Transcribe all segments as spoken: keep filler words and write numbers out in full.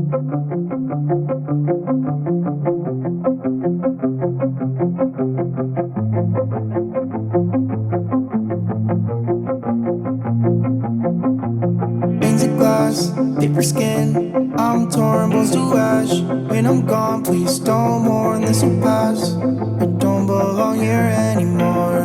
Panes of glass, paper skin, I'm torn, bones to ash. When I'm gone, please don't mourn, this will pass. I don't belong here anymore.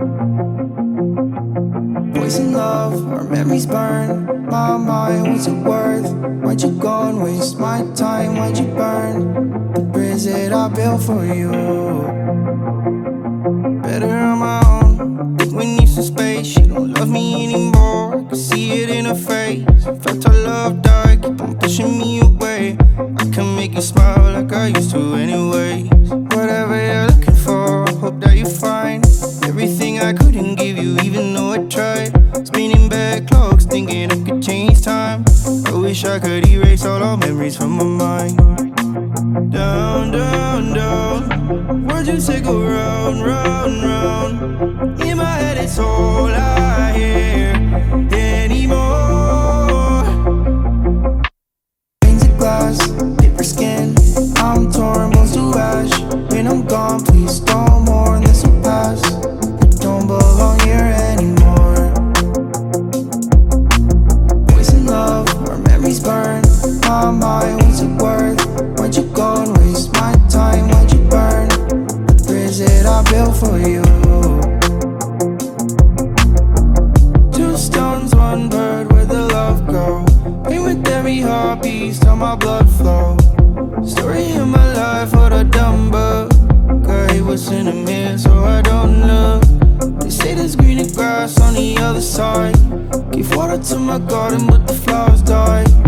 Poison love, our memories burn. My mind, what's it worth? Why'd you go and waste my time? Why'd you burn the bridge that I built for you? Better on my own. Think we need some space. She don't love me anymore. I can see it in her face. Felt our love die, keep on pushing me away. I can make you smile like I used to anyways. Whatever you're looking for, hope that you find everything I couldn't give you, even though I tried. Spinning back clocks, thinking I could change time. I wish I could erase all our memories from my mind. Down, down, down. Words you say go round, round, round. In my head it's all I hear anymore. Panes of glass, paper skin, I'm torn, bones to ash. When I'm gone, please don't mourn, this will pass. I don't belong here anymore. Poison love, our memories burn. My mind, what's it worth? Why'd you go and waste my time? Why'd you burn the bridge that I built for you? Two stones, one bird, where'd the love go? Pain with every heartbeat, till my blood flow. Story of my life, what a dumb bug. Girl, he was in the mirror, so I don't look. They say there's greener grass on the other side. Give water to my garden, but the flowers died.